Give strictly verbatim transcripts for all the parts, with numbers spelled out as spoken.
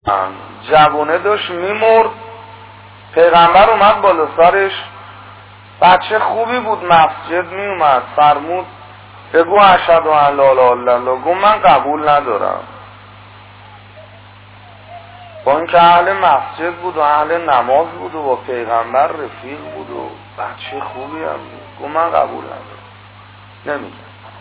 جوونه داشت میمرد، پیغمبر اومد بالا سرش، بچه خوبی بود، مسجد میومد، فرمود بگو اشهد ان لا اله الا الله. گفت من قبول ندارم. با اینکه اهل مسجد بود و اهل نماز بود و با پیغمبر رفیق بود و بچه خوبی هم بود، گفت من قبول ندارم، نمیگم.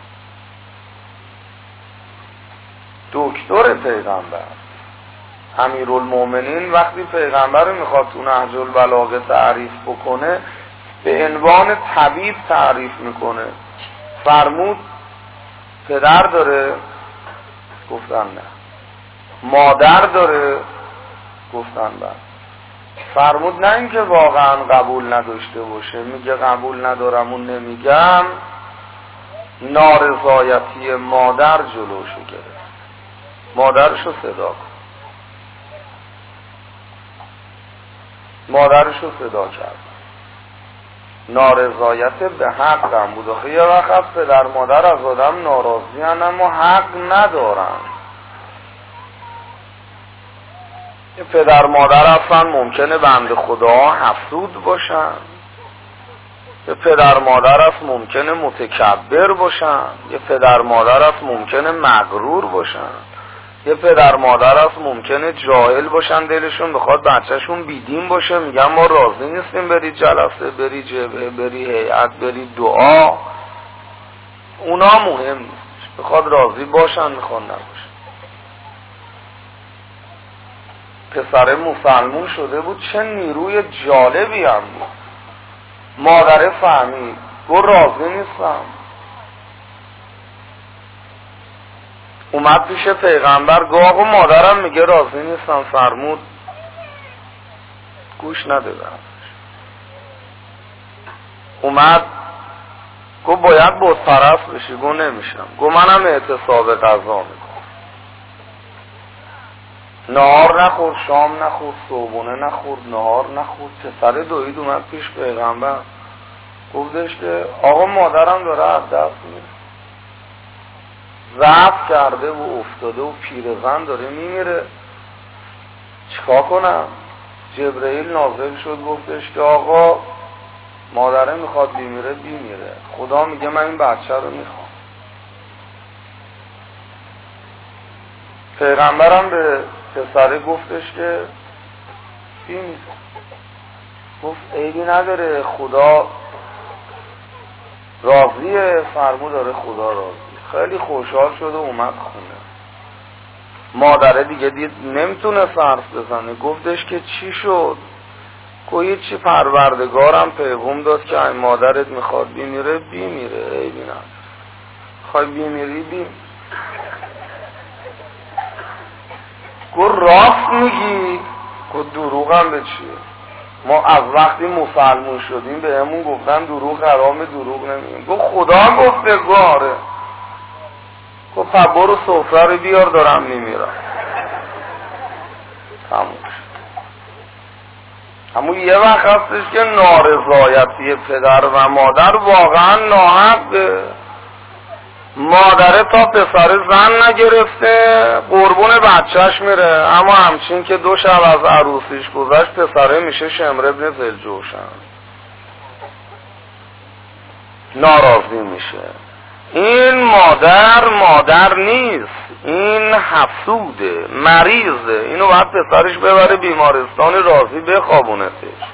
دکتر پیغمبر امیرالمومنین وقتی پیغمبر رو میخواد تو نهج البلاغه تعریف بکنه به عنوان طبیب تعریف میکنه. فرمود پدر داره؟ گفتن نه. مادر داره؟ گفتن بله. فرمود نه اینکه واقعا قبول نداشته باشه، میگه قبول ندارم و نمیگم، نارضایتی مادر جلوشو گرفت. مادرشو صدا کن. مادرشو صدا کرد. نارضایت به حق هم بود. آخه یه وقت پدر مادر از آدم ناراضی هن اما حق ندارن. یه پدر مادر اصلا ممکنه بنده خدا حسود باشن، یه پدر مادر است ممکنه متکبر باشن، یه پدر مادر است ممکنه مغرور باشن، یه پدر مادر است ممکنه جاهل باشن، دلشون بخواد بچهشون بیدین باشه، میگن ما راضی نیستیم بری جلسه، بری جبهه، بری هیئت، بری دعا. اونا مهم نیست، بخواد راضی باشن، میخوان نباشن. پسر مسلمون شده بود، چه نیروی جالبی هم بود. مادره فهمید، گفت راضی نیستم. اومد پیش پیغمبر، گفت آقا مادرم میگه راضی نیستم. فرمود گوش نده بهش. اومد گفت باید بت پرست بشی. گفت نمیشم. گفت منم اعتصاب غذا میکنم. نهار نخورد، شام نخورد، صبحونه نخورد، نهار نخورد. پسر دوید اومد پیش پیغمبر، گفتش که آقا مادرم داره از دست میره، ضعف کرده و افتاده و پیرزن داره میمیره، چیکار کنم؟ جبرئیل نازل شد گفتش که آقا مادره میخواد بیمیره بیمیره، خدا میگه من این بچه رو میخوام. پیغمبرم به پسره گفتش که بیمیره. گفت عیبی نداره، خدا راضیه. فرمود داره خدا راضی. خیلی خوشحال شد و اومد خونه. مادره دیگه دید نمیتونه حرف بزنه، گفتش که چی شد؟ گویی چی؟ پروردگارم پیغام داد که این مادرت میخواد بیمیره بیمیره، عیبی نداره، خواهی بیمیری بیم. گفت راست میگی؟ گفت دروغم به چیه؟ ما از وقتی مسلمون شدیم به همون گفتن دروغ حرام، دروغ نمیگیم. گفت خدا گفته گاره. گفت خب برو سفره رو بیار دارم میمیرم. تموم شد. اما یه وقت هستش که نارضایتی پدر و مادر واقعا ناحقه. مادره تا پسر زن نگرفته قربون بچهش میره، اما همچین که دو شب از عروسیش گذشت پسره میشه شمر ابن ذوالجوشن، ناراضی میشه. این مادر مادر نیست، این حسوده، مریضه. اینو باید پسرش ببره بیمارستان، راضی بخوابونتش.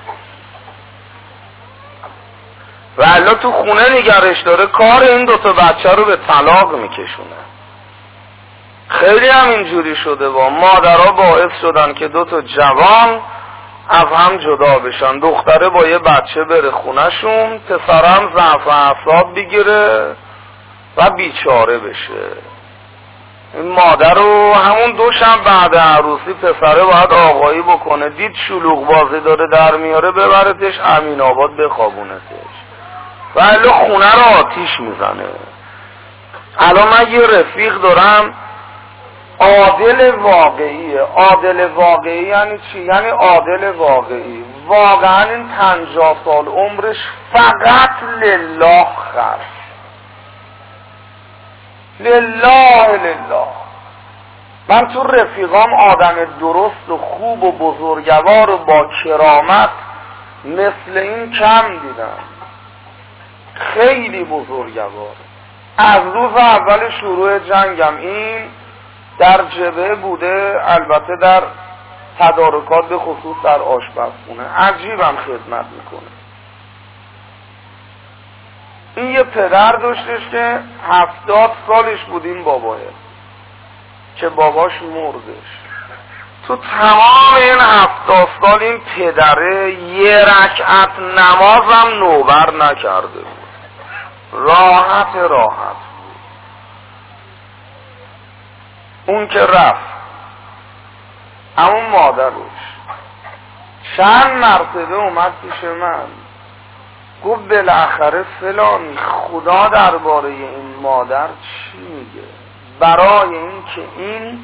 و الا تو خونه نگرش داره، کار این دوتا بچه رو به طلاق میکشونه. خیلی هم اینجوری شده با مادرها باعث شدن که دوتا جوان از هم جدا بشن. دختره با یه بچه بره خونهشون، پسرم ضعف اعصاب بگیره و بیچاره بشه. این مادر رو همون دو شب بعد عروسی پسره باید آقایی بکنه، دید شلوغ بازی داره در میاره، ببرتش امین آباد بخوابونتش. و الا خونه رو آتیش میزنه. الان من یه رفیق دارم عادل واقعیه. عادل واقعی یعنی چی؟ یعنی عادل واقعی واقعا این پنجاه سال عمرش فقط لله خرج، لله لله. من تو رفیقام آدم درست و خوب و بزرگوار و با کرامت مثل این کم دیدم. خیلی بزرگوار. از روز اول شروع جنگم این در جبهه بوده، البته در تدارکات به خصوص در آشپزخونه. عجیبم خدمت میکنه. این یه پدر داشتش که هفتاد سالش بود این باباه که باباش مردش. تو تمام این هفتاد سال این پدره یه رکعت نمازم نوبر نکرده بود. راحت راحت بود. اون که رفت، اما مادرش چند مرتبه اومد پیش من گفت بالاخره فلانی خدا درباره این مادر چی میگه؟ برای این که این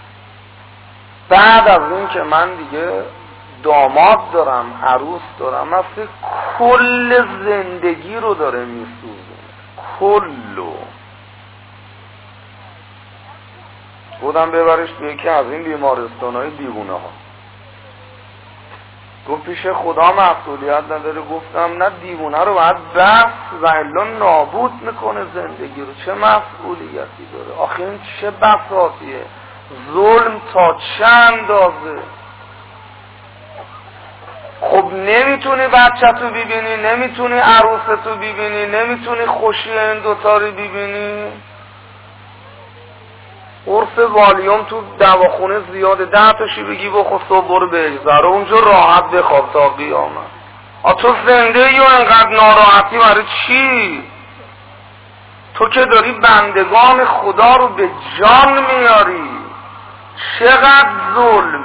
بعد از این که من دیگه داماد دارم، عروس دارم، مثل کل زندگی رو داره میسوزونه، کلو. بودم ببرش توی یکی از این بیمارستان‌های دیوونه ها. گفت پیش خدا مسئولیت نداره. گفتم نه، دیوونه رو باید بس و الا نابود میکنه زندگی رو. چه مسئولیتی داره؟ آخه این چه بساطیه؟ ظلم تا چه اندازه؟ خب نمیتونی بچه تو ببینی، نمیتونی عروس تو ببینی، نمیتونی خوشی این دوتا رو ببینی. قرص والیوم تو دواخونه زیاده، ده تاشی بگی بخور صبح برو بگذره اونجا راحت بخواب تا قیامت. آ تو زنده ای و انقدر ناراحتی برای چی؟ تو که داری بندگان خدا رو به جان میاری. چقدر ظلم.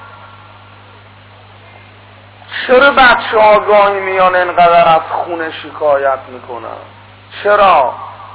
چرا بچه ها گاهی میان انقدر از خونه شکایت میکنن؟ چرا؟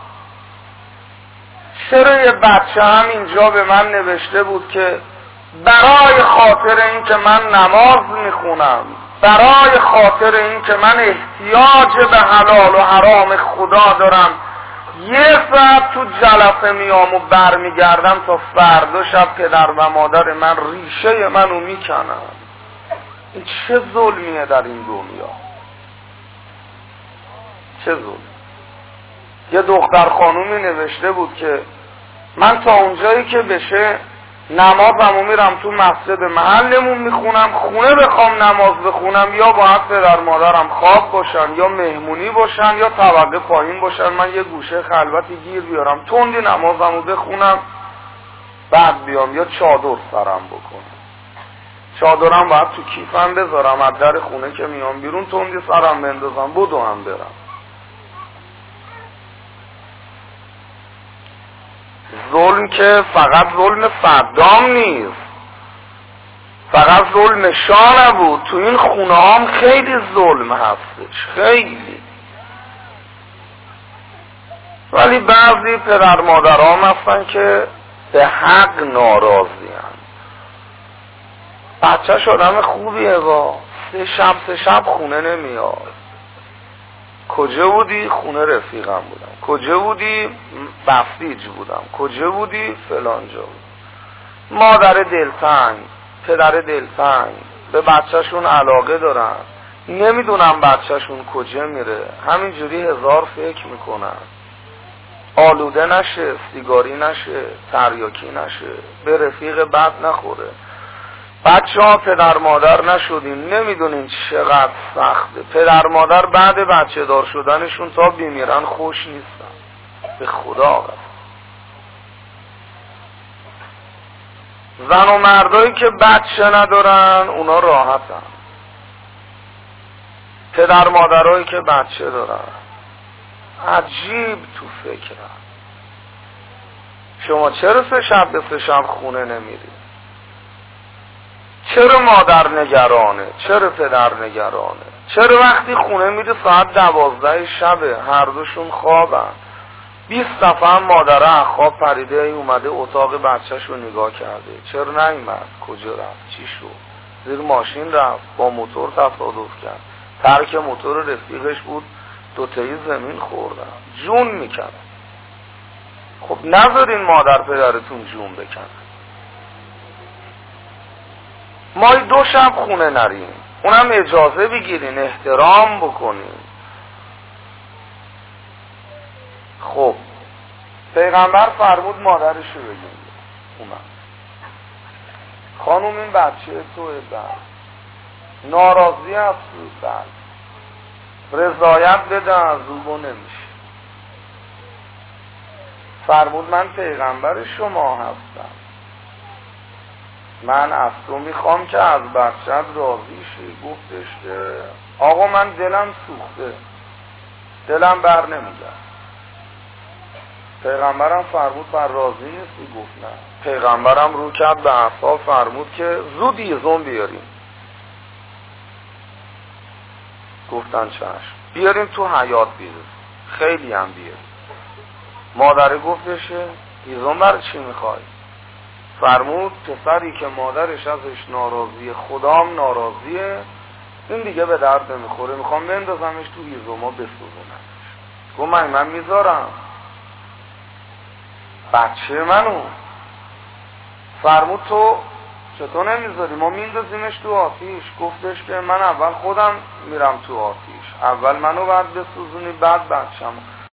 چرا یه بچه هم اینجا به من نوشته بود که برای خاطر این که من نماز میخونم، برای خاطر این که من احتیاج به حلال و حرام خدا دارم، یه ساعت تو جلسه میام و برمیگردم تا فردا شب پدر و مادر من ریشه منو میکنن. این چه ظلمیه در این دنیا؟ چه ظلم؟ یه دختر خانومی نوشته بود که من تا اونجایی که بشه نمازمو میرم تو مسجد محلمون میخونم، خونه بخوام نماز بخونم یا باید پدر مادرم خواب باشن یا مهمونی باشن یا طبقه پایین باشن، من یه گوشه خلوتی گیر بیارم تندی نمازمو بخونم بعد بیام یا چادر سرم بکنم. چادرم باید تو کیفم بذارم، از در خونه که میام بیرون تندی سرم بندازم بدو هم برم. ظلم که فقط ظلم صدام نیست، فقط ظلم شاه نبود، تو این خونه هم خیلی ظلم هستش، خیلی. ولی بعضی پدر مادرام هستن که به حق ناراضی هن. بچه شدم خوبیه با سه شب سه شب خونه نمیاد. کجا بودی؟ خونه رفیقم بودم. کجا بودی؟ بفتیج بودم. کجا بودی؟ فلان جا بود. مادر دلتنگ، پدر دلتنگ، به بچهشون علاقه دارن، نمیدونم بچهشون کجا میره، همینجوری هزار فکر میکنن، آلوده نشه، سیگاری نشه، تریاکی نشه، به رفیق بد نخوره. بچه ها پدر مادر نشدین، نمیدونین چقدر سخته. پدر مادر بعد بچه دار شدنشون تا بیمیرن خوش نیستن، به خدا قسم. زن و مردایی که بچه ندارن اونا راحتن. پدر مادرایی که بچه دارن عجیب تو فکرن. شما چرا سه شب به سه شب خونه نمیری؟ چرا مادر نگرانه؟ چرا پدر نگرانه؟ چرا وقتی خونه میره ساعت دوازده شبه هر دوشون خوابن؟ بیست دفعه هم مادره خواب پریده ای اومده اتاق بچهش رو نگاه کرده، چرا نیومد؟ کجا رفت؟ چی شد؟ زیر ماشین رفت، با موتور تصادف کرد، ترک موتور رفیقش بود، دوتایی زمین خوردن، جون میکنه. خب نذارین مادر پدرتون جون بکنه. ما دو شب خونه نریم، اونم اجازه بگیرین، احترام بکنین. خب پیغمبر فرمود مادرشو بگیم. اومد خانوم این بچه توه، بعد ناراضی از بعد رضایت بده از او نمیشه. فرمود من پیغمبر شما هستم، من از تو میخوام که از بچت راضی شی. گفتش که آقا من دلم سوخته، دلم بر نمیگرد. پیغمبرم فرمود بر راضی نیستی؟ گفت نه. پیغمبرم رو کرد به اصحاب فرمود که زود یزون بیاریم. گفتن چشم، بیاریم تو حیاط بیاریم. خیلی هم بیاریم. مادره گفتش یزون برای چی میخوای؟ فرمود پسری که مادرش ازش ناراضیه، خدام ناراضیه، این دیگه به درد نمیخوره، میخوام بندازمش تو هیزوما بسوزونمش. گفت من من میذارم بچه منو. فرمود تو چطور نمیذاری؟ ما میندازیمش تو آتیش. گفتش که من اول خودم میرم تو آتیش، اول منو بعد بسوزونی بعد بچه‌مو.